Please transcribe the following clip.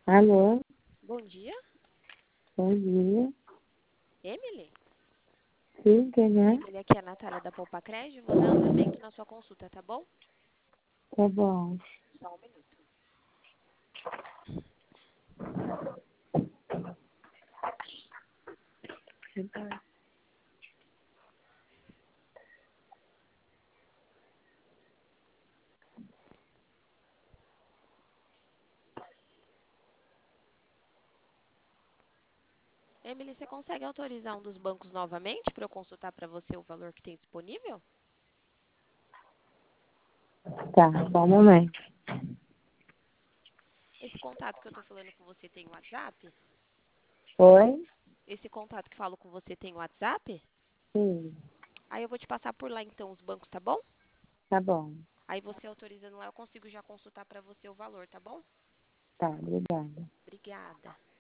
Alô, Bom dia, bom dia. Emily? Sim, quem é? Emily, aqui é a Natália da Poupa Crédito. Vou dar andamento na sua consulta, tá bom? Tá bom. Só um minuto. Emily, você consegue autorizar um dos bancos novamente para eu consultar para você o valor que tem disponível? Tá, só um momento. Esse contato que eu tô falando com você tem WhatsApp? Oi? Esse contato que falo com você tem WhatsApp? Sim, Aí eu vou te passar por lá então os bancos, tá bom? tá bom. Aí você autorizando lá, eu consigo já consultar para você o valor, tá bom? Tá, obrigada. Obrigada.